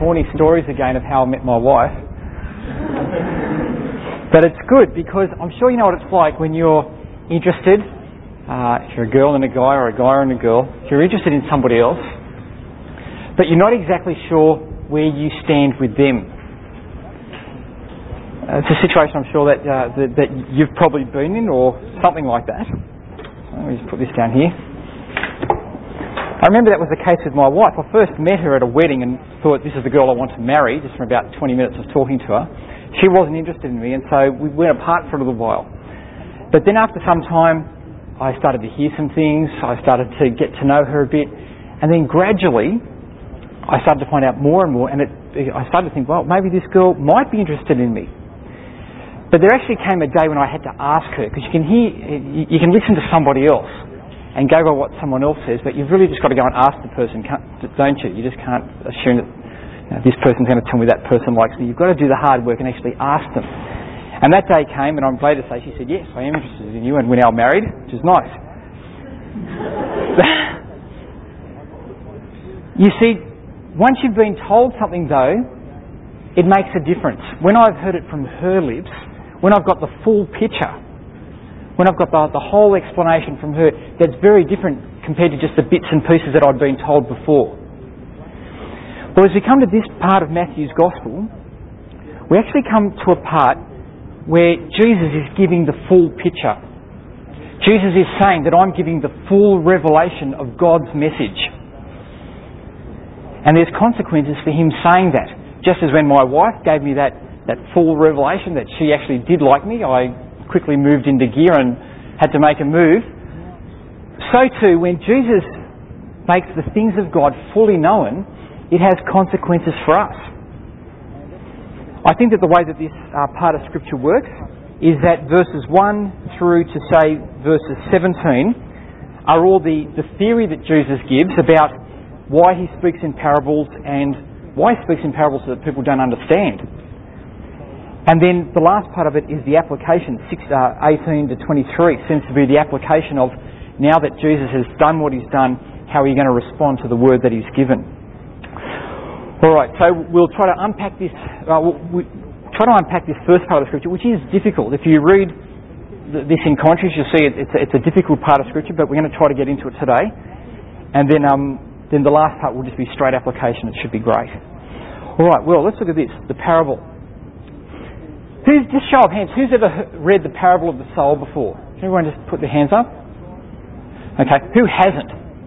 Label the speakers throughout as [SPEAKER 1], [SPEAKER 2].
[SPEAKER 1] corny stories again of how I met my wife. But it's good because I'm sure you know what it's like when you're interested, if you're a girl and a guy or a guy and a girl, if you're interested in somebody else, but you're not exactly sure where you stand with them. It's a situation I'm sure that you've probably been in or something like that. Let me just put this down here. I remember that was the case with my wife. I first met her at a wedding and thought, this is the girl I want to marry, just from about 20 minutes of talking to her. She wasn't interested in me, and so we went apart for a little while. But then after some time, I started to hear some things, I started to get to know her a bit, and then gradually I started to find out more and more, and I started to think, well, maybe this girl might be interested in me. But there actually came a day when I had to ask her, because you can listen to somebody else and go by what someone else says, but you've really just got to go and ask the person, don't you? You just can't assume that this person's going to tell me that person likes me. You've got to do the hard work and actually ask them. And that day came, and I'm glad to say she said, yes, I am interested in you, and we're now married, which is nice. You see, once you've been told something though, it makes a difference. When I've heard it from her lips, when I've got the full picture, when I've got the whole explanation from her, that's very different compared to just the bits and pieces that I'd been told before. Well, as we come to this part of Matthew's Gospel, we actually come to a part where Jesus is giving the full picture. Jesus is saying that I'm giving the full revelation of God's message. And there's consequences for him saying that. Just as when my wife gave me that full revelation that she actually did like me, I quickly moved into gear and had to make a move. So too, when Jesus makes the things of God fully known, it has consequences for us. I think that the way that this part of Scripture works is that verses 1 through to, say, verses 17 are all the theory that Jesus gives about why he speaks in parables and why he speaks in parables so that people don't understand. And then the last part of it is the application, 18 to 23, seems to be the application of now that Jesus has done what he's done, how are you going to respond to the word that he's given? Alright, so we'll try to unpack this, this first part of Scripture, which is difficult. If you read this in context, you'll see it's a difficult part of Scripture, but we're going to try to get into it today. And then the last part will just be straight application. It should be great. Alright, well, let's look at this, the parable. Just show of hands, who's ever read the parable of the soul before? Can everyone just put their hands up? Okay, who hasn't?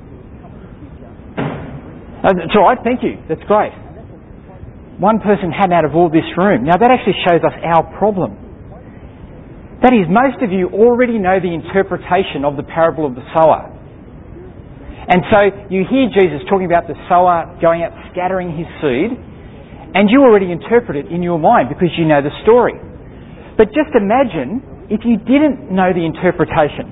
[SPEAKER 1] That's all right, thank you, that's great. One person hadn't out of all this room. Now that actually shows us our problem. That is, most of you already know the interpretation of the parable of the sower. And so you hear Jesus talking about the sower going out scattering his seed, and you already interpret it in your mind because you know the story. But just imagine if you didn't know the interpretation.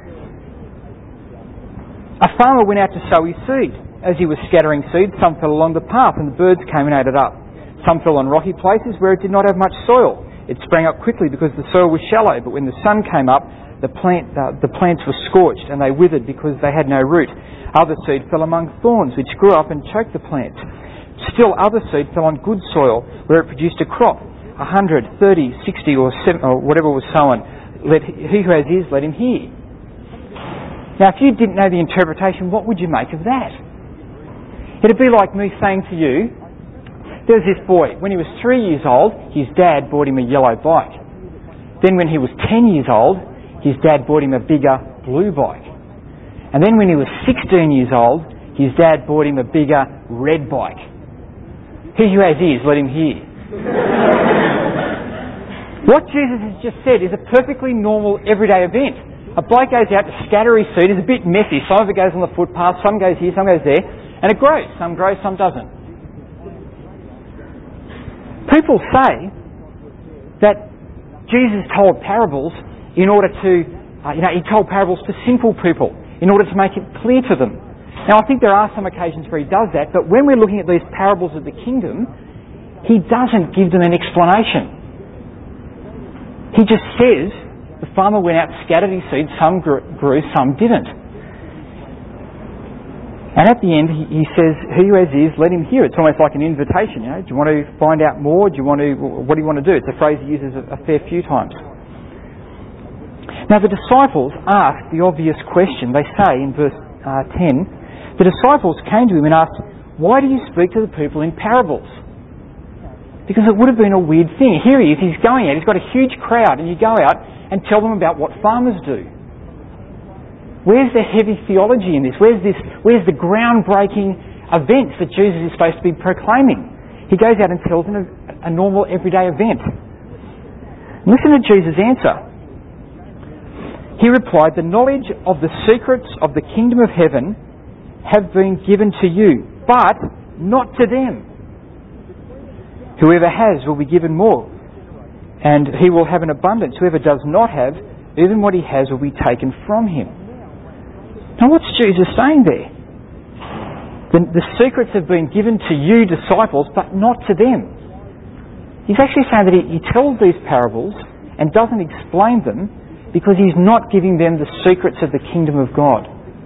[SPEAKER 1] A farmer went out to sow his seed. As he was scattering seed, some fell along the path and the birds came and ate it up. Some fell on rocky places where it did not have much soil. It sprang up quickly because the soil was shallow, but when the sun came up, the plants were scorched and they withered because they had no root. Other seed fell among thorns, which grew up and choked the plants. Still other seed fell on good soil, where it produced a crop, 100, 30, 60 or 70, or whatever was sown. He who has ears, let him hear. Now, if you didn't know the interpretation, what would you make of that? It'd be like me saying to you, there's this boy, when he was 3 years old, his dad bought him a yellow bike. Then when he was 10 years old, his dad bought him a bigger blue bike. And then when he was 16 years old, his dad bought him a bigger red bike. He who has ears, let him hear. What Jesus has just said is a perfectly normal, everyday event. A bloke goes out to scatter his seed. It's a bit messy. Some of it goes on the footpath, some goes here, some goes there, and it grows. Some grows, some doesn't. People say that Jesus told parables in order to, he told parables to simple people in order to make it clear to them. Now, I think there are some occasions where he does that, but when we're looking at these parables of the kingdom, he doesn't give them an explanation. He just says, the farmer went out, scattered his seed, some grew, some didn't. And at the end, he says, "Who has ears, let him hear." It's almost like an invitation. Do you want to find out more? What do you want to do? It's a phrase he uses a fair few times. Now, the disciples ask the obvious question. They say in verse 10, the disciples came to him and asked, "Why do you speak to the people in parables?" Because it would have been a weird thing. Here he is, he's going out, he's got a huge crowd, and you go out and tell them about what farmers do. Where's the heavy theology in this? Where's the groundbreaking events that Jesus is supposed to be proclaiming? He goes out and tells them a normal, everyday event. Listen to Jesus' answer. He replied, "The knowledge of the secrets of the kingdom of heaven have been given to you, but not to them. Whoever has will be given more, and he will have an abundance. Whoever does not have, even what he has will be taken from him." Now, what's Jesus saying there? The secrets have been given to you, disciples, but not to them. He's actually saying that he tells these parables and doesn't explain them because he's not giving them the secrets of the kingdom of God.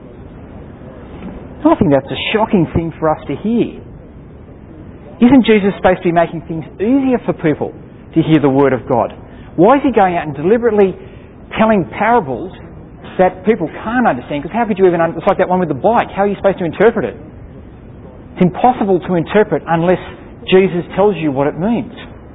[SPEAKER 1] I think that's a shocking thing for us to hear. Isn't Jesus supposed to be making things easier for people to hear the word of God? Why is he going out and deliberately telling parables that people can't understand? Because how could you even... It's like that one with the bike. How are you supposed to interpret it? It's impossible to interpret unless Jesus tells you what it means.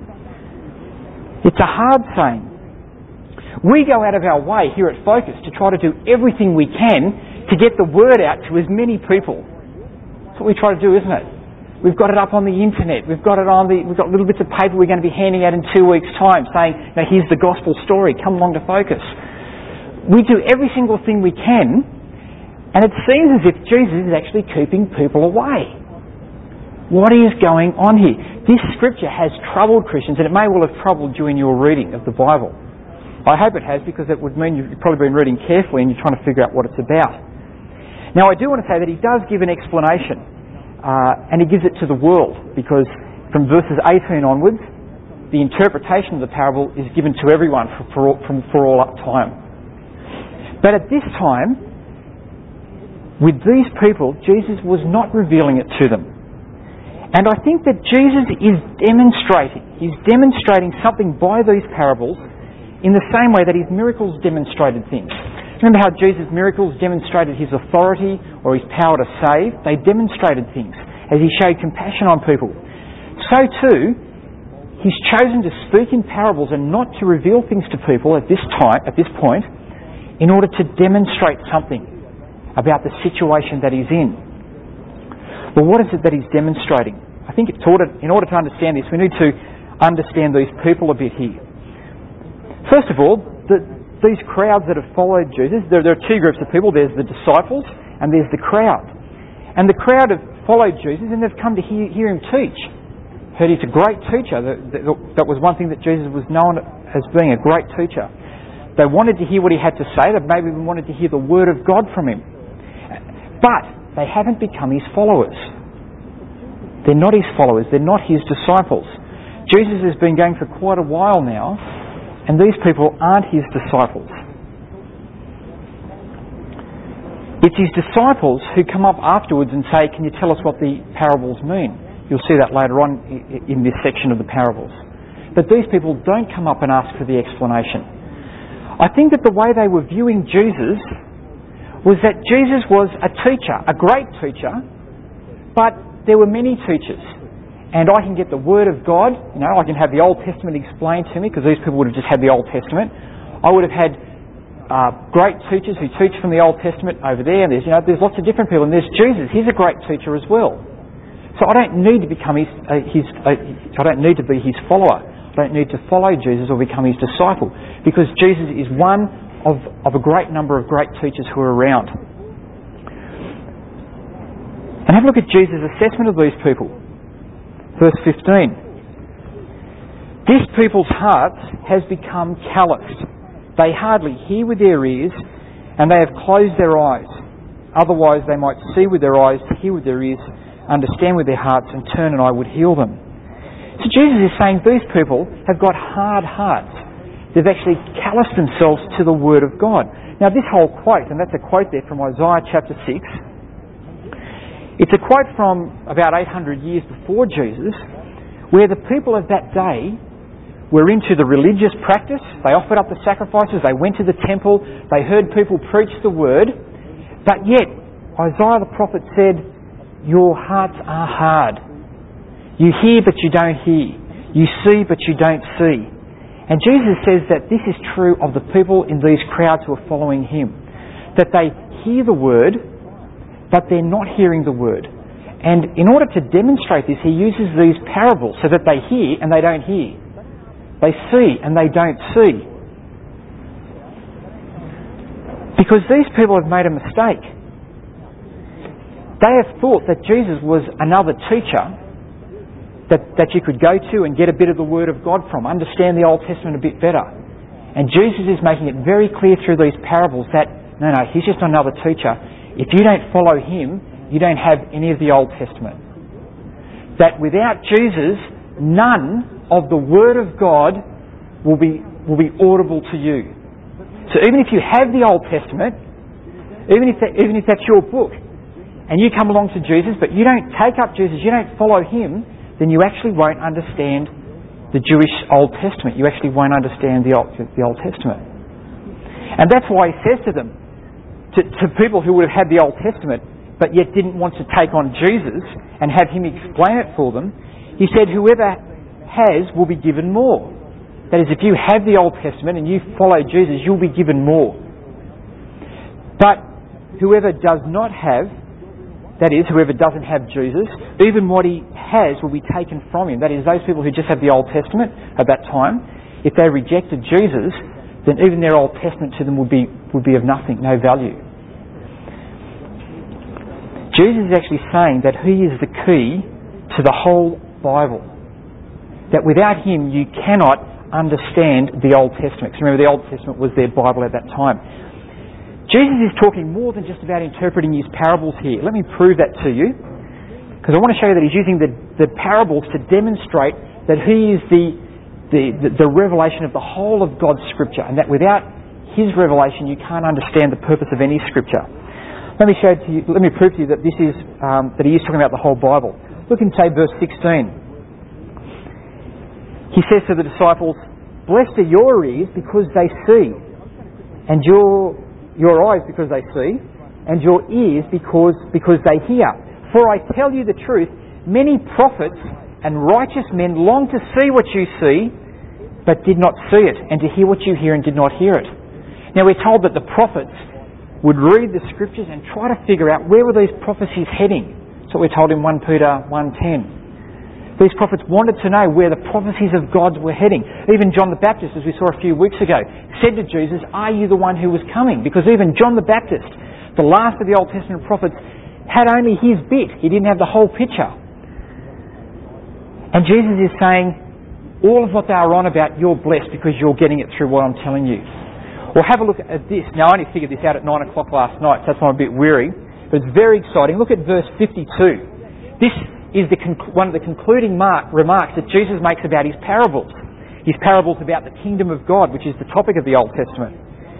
[SPEAKER 1] It's a hard saying. We go out of our way here at Focus to try to do everything we can to get the word out to as many people. That's what we try to do, isn't it? We've got it up on the internet. We've got little bits of paper we're going to be handing out in 2 weeks' time saying, "Now here's the gospel story. Come along to Focus." We do every single thing we can, and it seems as if Jesus is actually keeping people away. What is going on here? This scripture has troubled Christians, and it may well have troubled you in your reading of the Bible. I hope it has, because it would mean you've probably been reading carefully and you're trying to figure out what it's about. Now, I do want to say that he does give an explanation, and he gives it to the world, because from verses 18 onwards, the interpretation of the parable is given to everyone for all time. But at this time, with these people, Jesus was not revealing it to them. And I think that Jesus is demonstrating something by these parables in the same way that his miracles demonstrated things. Remember how Jesus' miracles demonstrated his authority or his power to save? They demonstrated things as he showed compassion on people. So too, he's chosen to speak in parables and not to reveal things to people at this point, in order to demonstrate something about the situation that he's in. Well, what is it that he's demonstrating? I think in order to understand this, we need to understand these people a bit here. First of all, these crowds that have followed Jesus, there are two groups of people. There's the disciples and there's the crowd. And the crowd have followed Jesus and they've come to hear him teach. Heard he's a great teacher. That was one thing that Jesus was known as being, a great teacher. They wanted to hear what he had to say. They maybe even wanted to hear the word of God from him. But they haven't become his followers. They're not his followers. They're not his disciples. Jesus has been going for quite a while now, and these people aren't his disciples. It's his disciples who come up afterwards and say, "Can you tell us what the parables mean?" You'll see that later on in this section of the parables. But these people don't come up and ask for the explanation. I think that the way they were viewing Jesus was that Jesus was a teacher, a great teacher, but there were many teachers. And I can get the Word of God, I can have the Old Testament explained to me, because these people would have just had the Old Testament. I would have had great teachers who teach from the Old Testament over there, and there's lots of different people, and there's Jesus. He's a great teacher as well. So I don't need to become I don't need to be his follower. I don't need to follow Jesus or become his disciple, because Jesus is one of a great number of great teachers who are around. And have a look at Jesus' assessment of these people. Verse 15. "This people's hearts has become calloused. They hardly hear with their ears, and they have closed their eyes. Otherwise they might see with their eyes, hear with their ears, understand with their hearts, and turn and I would heal them." So Jesus is saying these people have got hard hearts. They've actually calloused themselves to the Word of God. Now this whole quote, and that's a quote there from Isaiah chapter 6, It's a quote from about 800 years before Jesus, where the people of that day were into the religious practice. They offered up the sacrifices, they went to the temple, they heard people preach the word, but yet Isaiah the prophet said, your hearts are hard. You hear but you don't hear. You see but you don't see. And Jesus says that this is true of the people in these crowds who are following him. That they hear the word, but they're not hearing the word. And in order to demonstrate this, he uses these parables so that they hear and they don't hear. They see and they don't see. Because these people have made a mistake. They have thought that Jesus was another teacher that you could go to and get a bit of the Word of God from, understand the Old Testament a bit better. And Jesus is making it very clear through these parables that, no, he's just another teacher. If you don't follow him, you don't have any of the Old Testament. That without Jesus, none of the Word of God will be audible to you. So even if you have the Old Testament, even if that's your book, and you come along to Jesus, but you don't take up Jesus, you don't follow him, then you actually won't understand the Jewish Old Testament. You actually won't understand the Old Testament. And that's why he says to them, to people who would have had the Old Testament, but yet didn't want to take on Jesus and have him explain it for them, he said, whoever has will be given more. That is, if you have the Old Testament and you follow Jesus, you'll be given more. But whoever does not have, that is, whoever doesn't have Jesus, even what he has will be taken from him. That is, those people who just have the Old Testament at that time, if they rejected Jesus, then even their Old Testament to them would be of nothing, no value. Jesus is actually saying that he is the key to the whole Bible. That without him you cannot understand the Old Testament. Because remember, the Old Testament was their Bible at that time. Jesus is talking more than just about interpreting his parables here. Let me prove that to you. Because I want to show you that he's using the parables to demonstrate that he is the revelation of the whole of God's Scripture, and that without his revelation you can't understand the purpose of any Scripture. Let me prove to you that this is that he is talking about the whole Bible. Look in, say, verse 16. He says to the disciples, blessed are your ears because they see, and your eyes because they see, and your ears because they hear. For I tell you the truth, many prophets and righteous men long to see what you see, but did not see it, and to hear what you hear and did not hear it. Now we're told that the prophets would read the Scriptures and try to figure out where were these prophecies heading. That's what we're told in 1 Peter 1:10. These prophets wanted to know where the prophecies of God were heading. Even John the Baptist, as we saw a few weeks ago, said to Jesus, are you the one who was coming? Because even John the Baptist, the last of the Old Testament prophets, had only his bit. He didn't have the whole picture. And Jesus is saying, all of what they are on about, you're blessed because you're getting it through what I'm telling you. Well, have a look at this. Now, I only figured this out at 9 o'clock last night, so that's why I'm a bit weary. But it's very exciting. Look at verse 52. This is one of the concluding remarks that Jesus makes about his parables. His parables about the kingdom of God, which is the topic of the Old Testament.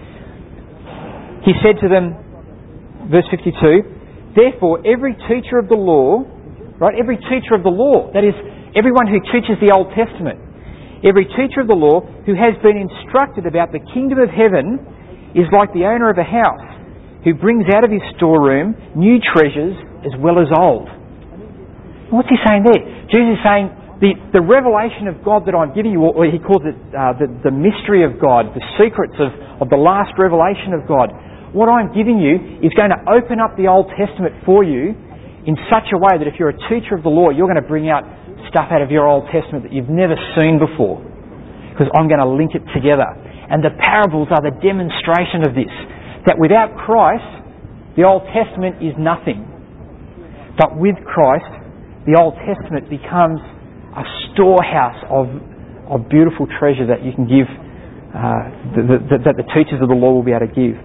[SPEAKER 1] He said to them, verse 52, therefore every teacher of the law, right, every teacher of the law, that is, everyone who teaches the Old Testament, every teacher of the law who has been instructed about the kingdom of heaven is like the owner of a house who brings out of his storeroom new treasures as well as old. What's he saying there? Jesus is saying the revelation of God that I'm giving you, or he calls it the mystery of God, the secrets of the last revelation of God. What I'm giving you is going to open up the Old Testament for you in such a way that if you're a teacher of the law, you're going to bring out stuff out of your Old Testament that you've never seen before. Because I'm going to link it together. And the parables are the demonstration of this. That without Christ, the Old Testament is nothing. But with Christ, the Old Testament becomes a storehouse of beautiful treasure that you can give, that the teachers of the law will be able to give.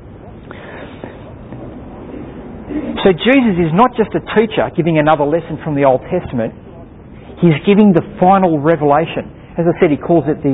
[SPEAKER 1] So Jesus is not just a teacher giving another lesson from the Old Testament. He's giving the final revelation. As I said, he calls it the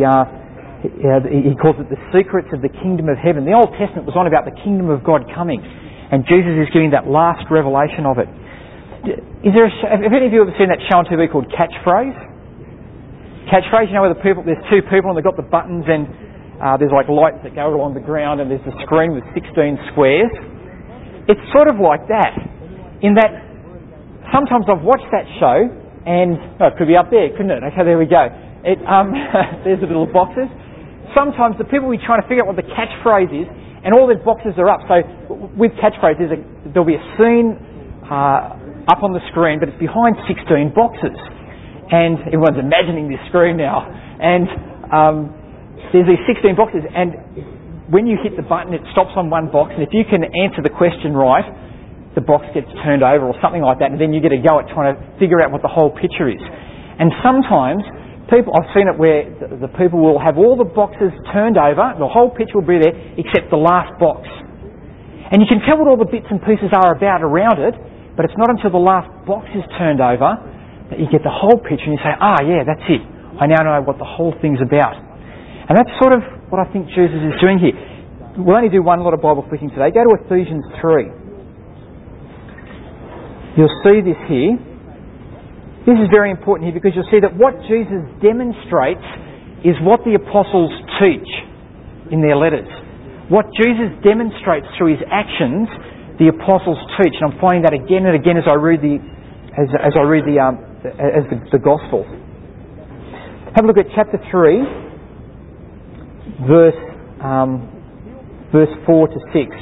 [SPEAKER 1] secrets of the kingdom of heaven. The Old Testament was on about the kingdom of God coming, and Jesus is giving that last revelation of it. Have any of you ever seen that show on TV called Catchphrase? Catchphrase, you know where there's two people and they've got the buttons and there's like lights that go along the ground and there's a screen with 16 squares. It's sort of like that, in that sometimes I've watched that show and, it could be up there, couldn't it? Okay, there we go. There's the little boxes. Sometimes the people will be trying to figure out what the catchphrase is and all the boxes are up. So with catchphrases, there'll be a scene up on the screen, but it's behind 16 boxes. And everyone's imagining this screen now. And there's these 16 boxes, and when you hit the button, it stops on one box, and if you can answer the question right, the box gets turned over or something like that, and then you get a go at trying to figure out what the whole picture is. And sometimes I've seen it where the people will have all the boxes turned over, the whole picture will be there except the last box. And you can tell what all the bits and pieces are about around it, but it's not until the last box is turned over that you get the whole picture and you say, yeah, that's it. I now know what the whole thing's about. And that's sort of what I think Jesus is doing here. We'll only do one lot of Bible flicking today. Go to Ephesians 3. You'll see this here. This is very important here because you'll see that what Jesus demonstrates is what the apostles teach in their letters. What Jesus demonstrates through his actions, the apostles teach. And I'm finding that again and again as I read the gospel. Have a look at chapter 3, verse 4 to 6.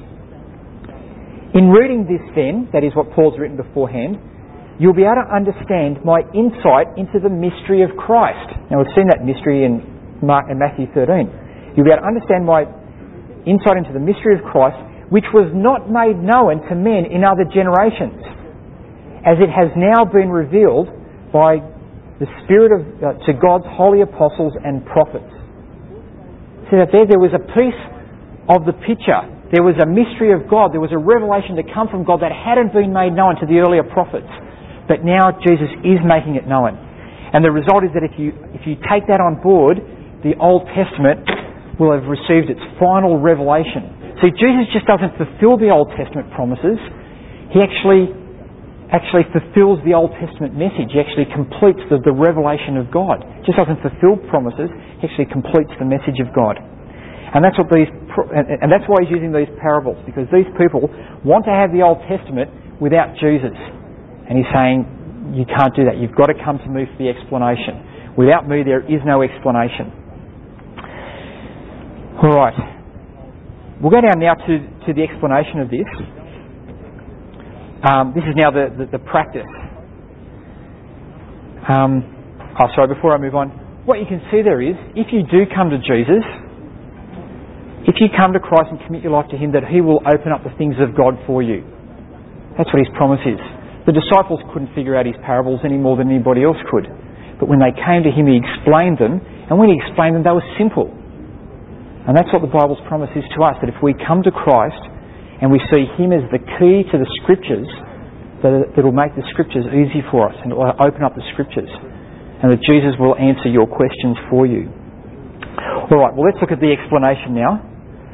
[SPEAKER 1] In reading this then, that is what Paul's written beforehand, you'll be able to understand my insight into the mystery of Christ. Now we've seen that mystery in Matthew 13. You'll be able to understand my insight into the mystery of Christ, which was not made known to men in other generations, as it has now been revealed by the Spirit to God's holy apostles and prophets. See that there was a piece of the picture. There was a mystery of God. There was a revelation to come from God that hadn't been made known to the earlier prophets. But now Jesus is making it known. And the result is that if you take that on board, the Old Testament will have received its final revelation. See, Jesus just doesn't fulfill the Old Testament promises. He actually fulfills the Old Testament message. He actually completes the revelation of God. He just doesn't fulfill promises. He actually completes the message of God. And that's why he's using these parables, because these people want to have the Old Testament without Jesus. And he's saying, you can't do that. You've got to come to me for the explanation. Without me, there is no explanation. All right. We'll go down now to the explanation of this. This is now the practice. Before I move on, what you can see there is, if you do come to Jesus, if you come to Christ and commit your life to him, that he will open up the things of God for you. That's what his promise is. The disciples couldn't figure out his parables any more than anybody else could. But when they came to him, he explained them, and when he explained them, they were simple. And that's what the Bible's promise is to us, that if we come to Christ and we see him as the key to the Scriptures, that it will make the Scriptures easy for us and it will open up the Scriptures, and that Jesus will answer your questions for you. All right, well, let's look at the explanation now.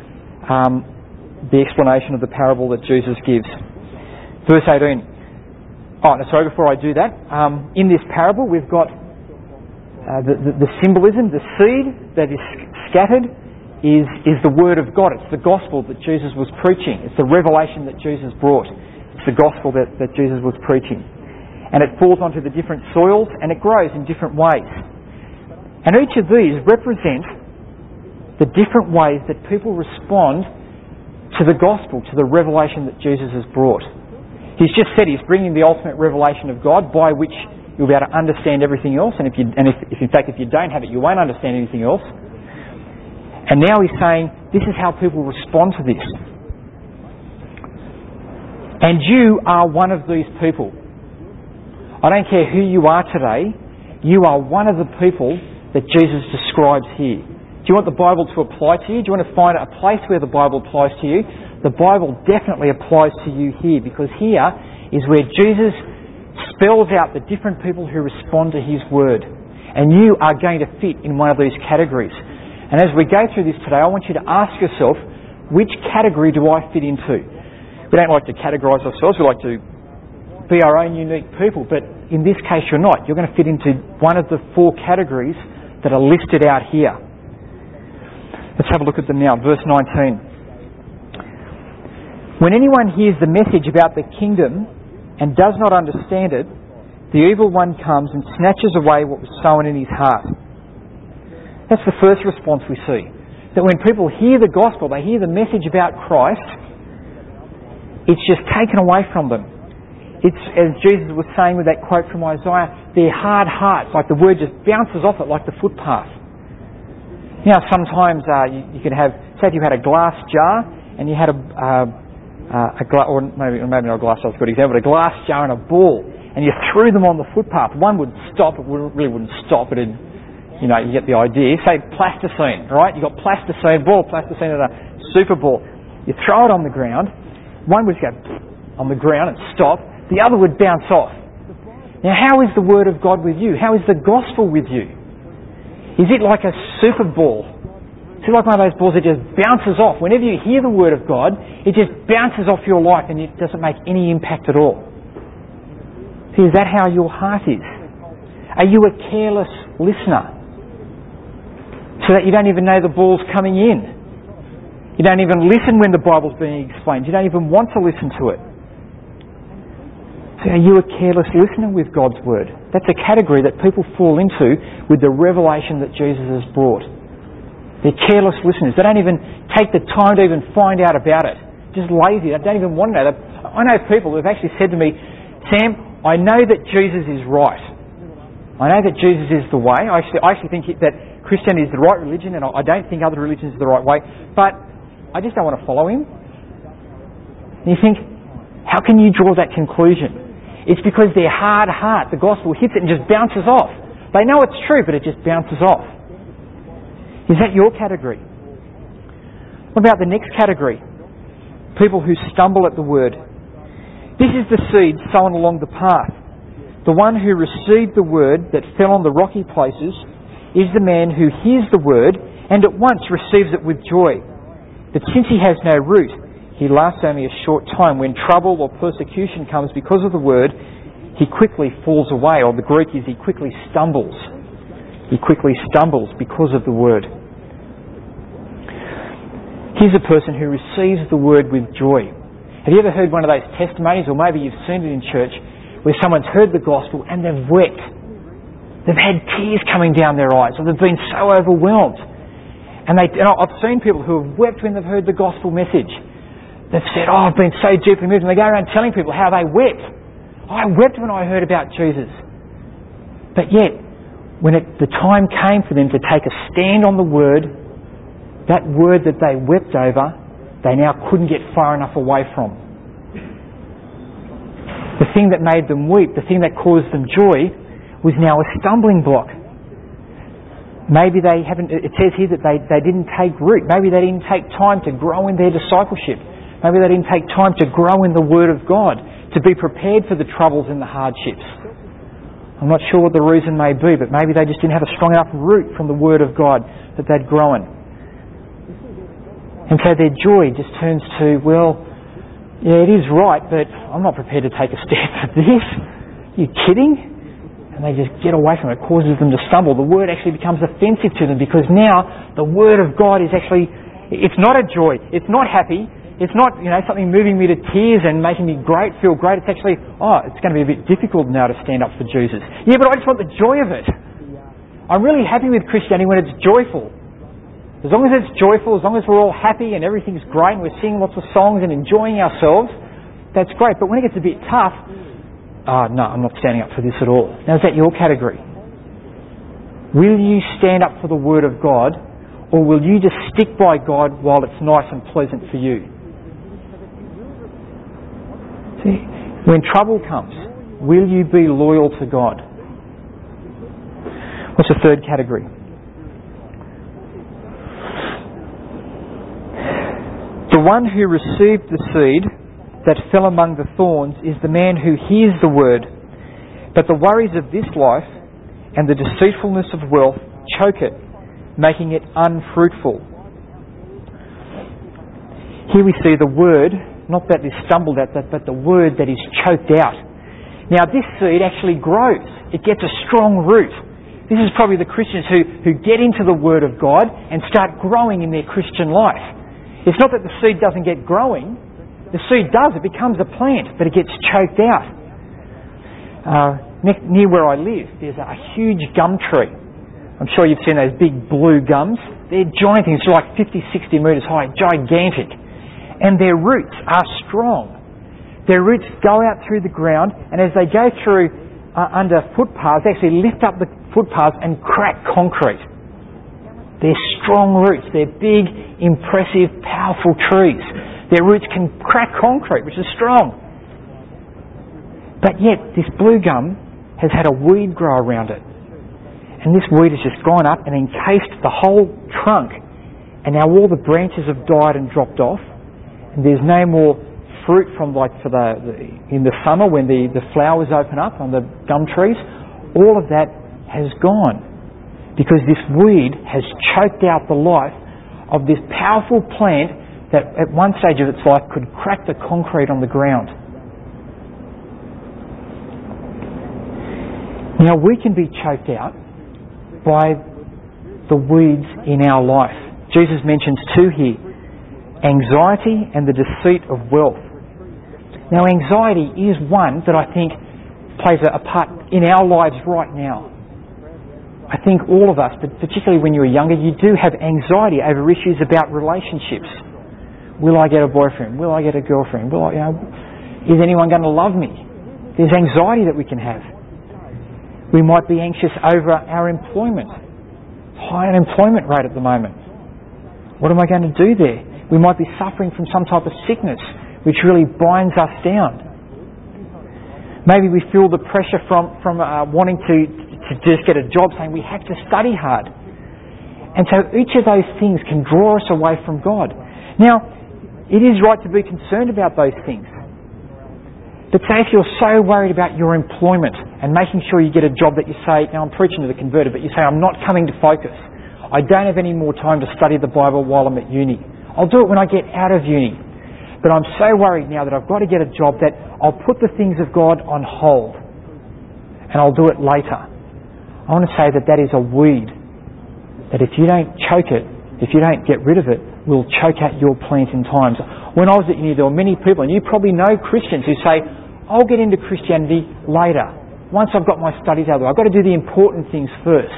[SPEAKER 1] The explanation of the parable that Jesus gives. Verse 18. Before I do that, in this parable we've got the symbolism. The seed that is scattered is the Word of God. It's the gospel that Jesus was preaching. It's the revelation that Jesus brought. It's the gospel that Jesus was preaching. And it falls onto the different soils and it grows in different ways. And each of these represent the different ways that people respond to the gospel, to the revelation that Jesus has brought. He's just said he's bringing the ultimate revelation of God by which you'll be able to understand everything else. And if you don't have it, you won't understand anything else. And now he's saying this is how people respond to this. And you are one of these people. I don't care who you are today, you are one of the people that Jesus describes here. Do you want the Bible to apply to you? Do you want to find a place where the Bible applies to you? The Bible definitely applies to you here, because here is where Jesus spells out the different people who respond to his word. And you are going to fit in one of these categories. And as we go through this today, I want you to ask yourself, which category do I fit into? We don't like to categorise ourselves. We like to be our own unique people, but in this case you're not. You're going to fit into one of the 4 categories that are listed out here. Let's have a look at them now. Verse 19. When anyone hears the message about the kingdom and does not understand it, the evil one comes and snatches away what was sown in his heart. That's the first response we see. That when people hear the gospel, they hear the message about Christ, it's just taken away from them. It's, as Jesus was saying with that quote from Isaiah, their hard hearts, like the word just bounces off it like the footpath. You know, sometimes you could have, say if you had a glass jar and you had or maybe not a glass jar, that's a good example, but a glass jar and a ball, and you threw them on the footpath. One would stop, it really wouldn't stop, but you get the idea. Say plasticine, right? You've got plasticine, ball of plasticine and a super ball. You throw it on the ground, one would go on the ground and stop, the other would bounce off. Now how is the Word of God with you? How is the gospel with you? Is it like a super ball? Is it like one of those balls that just bounces off? Whenever you hear the Word of God, it just bounces off your life and it doesn't make any impact at all. See, is that how your heart is? Are you a careless listener? So that you don't even know the ball's coming in. You don't even listen when the Bible's being explained. You don't even want to listen to it. So are you a careless listener with God's Word? That's a category that people fall into with the revelation that Jesus has brought. They're careless listeners. They don't even take the time to even find out about it. Just lazy. They don't even want to know. I know people who have actually said to me, Sam, I know that Jesus is right. I know that Jesus is the way. I actually think that Christianity is the right religion, and I don't think other religions are the right way, but I just don't want to follow him. And you think, how can you draw that conclusion? It's because their hard heart, the gospel hits it and just bounces off. They know it's true, but it just bounces off. Is that your category? What about the next category? People who stumble at the word. This is the seed sown along the path. The one who received the word that fell on the rocky places is the man who hears the word and at once receives it with joy. But since he has no root, he lasts only a short time. When trouble or persecution comes because of the word, he quickly falls away, or the Greek is he quickly stumbles. He quickly stumbles because of the word. Here's a person who receives the word with joy. Have you ever heard one of those testimonies, or maybe you've seen it in church, where someone's heard the gospel and they've wept? They've had tears coming down their eyes, or they've been so overwhelmed. And I've seen people who have wept when they've heard the gospel message. They've said, I've been so deeply moved, and they go around telling people how they wept. I wept when I heard about Jesus. But yet, when the time came for them to take a stand on the word, that word that they wept over, they now couldn't get far enough away from. The thing that made them weep, the thing that caused them joy, was now a stumbling block. Maybe they haven't, it says here that they didn't take root. Maybe they didn't take time to grow in their discipleship. Maybe they didn't take time to grow in the Word of God, to be prepared for the troubles and the hardships. I'm not sure what the reason may be, but maybe they just didn't have a strong enough root from the Word of God that they'd grown. And so their joy just turns to, well, yeah, it is right, but I'm not prepared to take a stand for this. Are you kidding? And they just get away from it. It causes them to stumble. The Word actually becomes offensive to them because now the Word of God is actually, it's not a joy. It's not happy. It's not, something moving me to tears and making me feel great. It's actually, it's going to be a bit difficult now to stand up for Jesus. Yeah, but I just want the joy of it. I'm really happy with Christianity when it's joyful. As long as it's joyful, as long as we're all happy and everything's great and we're singing lots of songs and enjoying ourselves, that's great. But when it gets a bit tough, no, I'm not standing up for this at all. Now, is that your category? Will you stand up for the Word of God, or will you just stick by God while it's nice and pleasant for you? See, when trouble comes, will you be loyal to God? What's the third category? The one who received the seed that fell among the thorns is the man who hears the word, but the worries of this life and the deceitfulness of wealth choke it, making it unfruitful. Here we see the word, not that is stumbled at, but the word that is choked out. Now this seed actually grows. It gets a strong root. This is probably the Christians who get into the Word of God and start growing in their Christian life. It's not that the seed doesn't get growing. The seed does. It becomes a plant, but it gets choked out. Near where I live, there's a huge gum tree. I'm sure you've seen those big blue gums. They're giant things. They're like 50, 60 metres high, gigantic. And their roots are strong. Their roots go out through the ground, and as they go through under footpaths, they actually lift up the footpaths and crack concrete. They're strong roots. They're big, impressive, powerful trees. Their roots can crack concrete, which is strong. But yet, this blue gum has had a weed grow around it. And this weed has just gone up and encased the whole trunk. And now all the branches have died and dropped off. And there's no more fruit from in the summer when the flowers open up on the gum trees. All of that has gone because this weed has choked out the life of this powerful plant that at one stage of its life could crack the concrete on the ground. Now we can be choked out by the weeds in our life. Jesus mentions two here: anxiety and the deceit of wealth. Now anxiety is one that I think plays a part in our lives right now. I think all of us, but particularly when you were younger, you do have anxiety over issues about relationships. Will I get a boyfriend? Will I get a girlfriend? Is anyone going to love me? There's anxiety that we can have. We might be anxious over our employment. High unemployment rate at the moment. What am I going to do there? We might be suffering from some type of sickness which really binds us down. Maybe we feel the pressure from wanting to just get a job, saying we have to study hard. And so each of those things can draw us away from God. Now, it is right to be concerned about those things. But say if you're so worried about your employment and making sure you get a job that you say, now I'm preaching to the converted, but you say, I'm not coming to focus. I don't have any more time to study the Bible while I'm at uni. I'll do it when I get out of uni. But I'm so worried now that I've got to get a job that I'll put the things of God on hold and I'll do it later. I want to say that is a weed. That if you don't choke it, if you don't get rid of it, will choke out your plant in times. When I was at uni, there were many people, and you probably know Christians who say, I'll get into Christianity later. Once I've got my studies out of the way, I've got to do the important things first.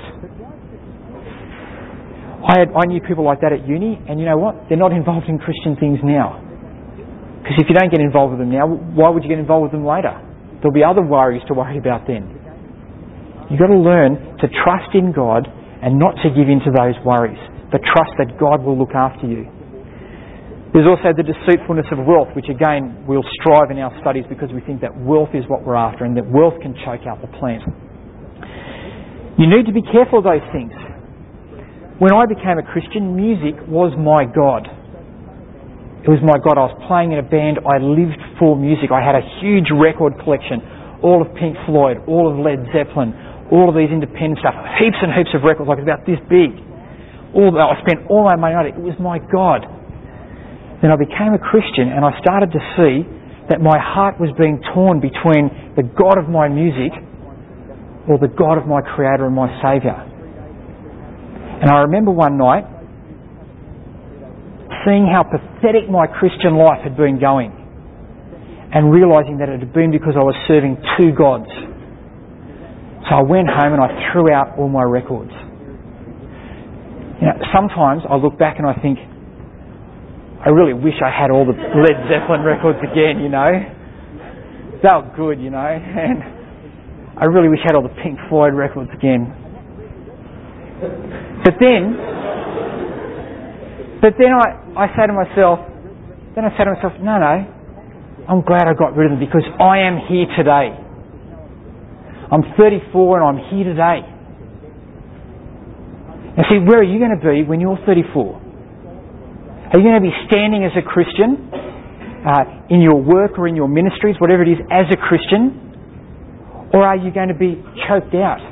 [SPEAKER 1] I knew people like that at uni, and you know what? They're not involved in Christian things now. Because if you don't get involved with them now, why would you get involved with them later? There'll be other worries to worry about then. You've got to learn to trust in God and not to give in to those worries, but trust that God will look after you. There's also the deceitfulness of wealth, which again we'll strive in our studies because we think that wealth is what we're after and that wealth can choke out the plant. You need to be careful of those things. When I became a Christian, music was my God. It was my God. I was playing in a band. I lived for music. I had a huge record collection. All of Pink Floyd, all of Led Zeppelin, all of these independent stuff. Heaps and heaps of records, like about this big. I spent all my money on it. It was my God. Then I became a Christian and I started to see that my heart was being torn between the God of my music or the God of my Creator and my Saviour. And I remember one night seeing how pathetic my Christian life had been going and realising that it had been because I was serving two gods. So I went home and I threw out all my records. You know, sometimes I look back and I think, I really wish I had all the Led Zeppelin records again, you know. They were good, you know. And I really wish I had all the Pink Floyd records again. But then I say to myself, no, I'm glad I got rid of them because I am here today. I'm 34 and I'm here today. Now see, where are you going to be when you're 34? Are you going to be standing as a Christian in your work or in your ministries, whatever it is, as a Christian? Or are you going to be choked out?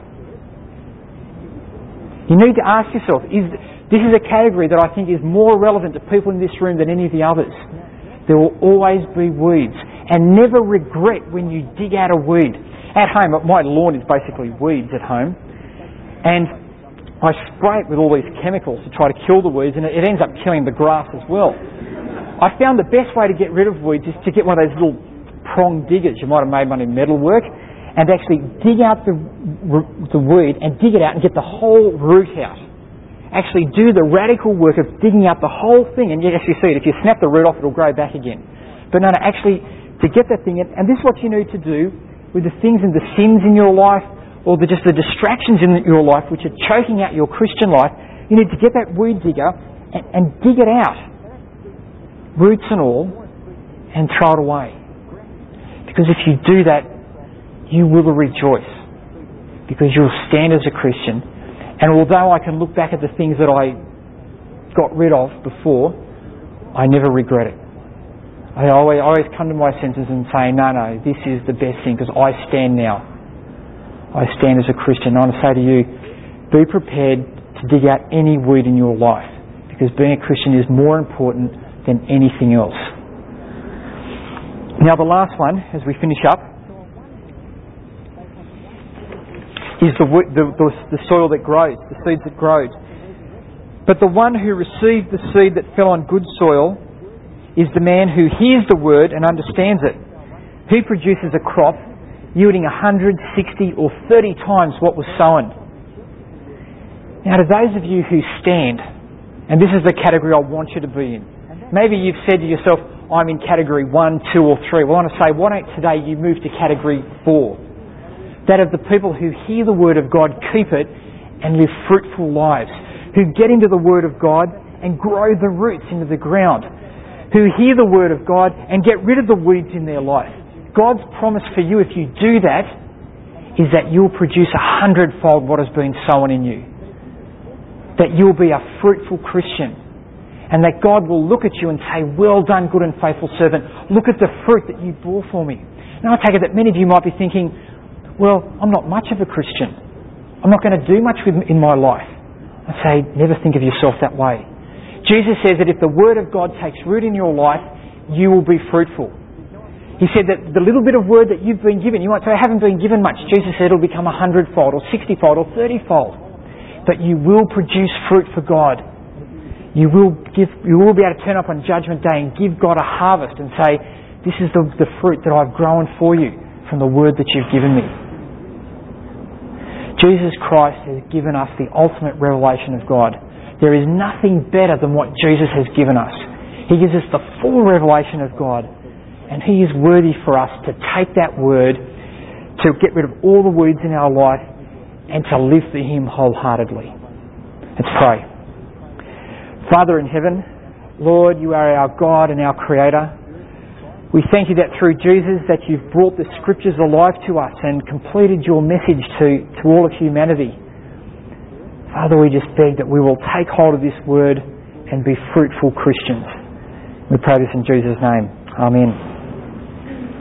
[SPEAKER 1] You need to ask yourself, this is a category that I think is more relevant to people in this room than any of the others. There will always be weeds. And never regret when you dig out a weed. at home, my lawn is basically weeds at home, and I spray it with all these chemicals to try to kill the weeds, and it ends up killing the grass as well. I found the best way to get rid of weeds is to get one of those little prong diggers. You might have made one in metalwork, and actually dig out the weed and dig it out and get the whole root out. Actually do the radical work of digging out the whole thing, and you actually see it. If you snap the root off, it'll grow back again. But no, actually to get that thing in, and this is what you need to do with the things and the sins in your life, or just the distractions in your life which are choking out your Christian life. You need to get that weed digger and dig it out, roots and all, and throw it away. Because if you do that, you will rejoice, because you'll stand as a Christian. And although I can look back at the things that I got rid of before, I never regret it. I always come to my senses and say, no, this is the best thing, because I stand now. I stand as a Christian. I want to say to you, be prepared to dig out any weed in your life, because being a Christian is more important than anything else. Now the last one, as we finish up, is the soil that grows, the seeds that grow. But the one who received the seed that fell on good soil is the man who hears the word and understands it. He produces a crop yielding 100, 60 or 30 times what was sown. Now to those of you who stand, and this is the category I want you to be in. Maybe you've said to yourself, I'm in category 1, 2 or 3. Well, I want to say, why don't today you move to category 4? That of the people who hear the word of God, keep it and live fruitful lives. Who get into the word of God and grow the roots into the ground. Who hear the word of God and get rid of the weeds in their life. God's promise for you, if you do that, is that you'll produce 100-fold what has been sown in you. That you'll be a fruitful Christian. And that God will look at you and say, well done, good and faithful servant. Look at the fruit that you bore for me. Now I take it that many of you might be thinking, well, I'm not much of a Christian. I'm not going to do much in my life. I say, never think of yourself that way. Jesus says that if the word of God takes root in your life, you will be fruitful. He said that the little bit of word that you've been given, you might say, I haven't been given much. Jesus said it'll become 100-fold or 60-fold or 30-fold. But you will produce fruit for God. You will be able to turn up on Judgment Day and give God a harvest and say, this is the fruit that I've grown for you from the word that you've given me. Jesus Christ has given us the ultimate revelation of God. There is nothing better than what Jesus has given us. He gives us the full revelation of God. And He is worthy for us to take that word, to get rid of all the weeds in our life, and to live for Him wholeheartedly. Let's pray. Father in heaven, Lord, You are our God and our Creator. We thank You that through Jesus that You've brought the Scriptures alive to us and completed Your message to all of humanity. Father, we just beg that we will take hold of this word and be fruitful Christians. We pray this in Jesus' name. Amen.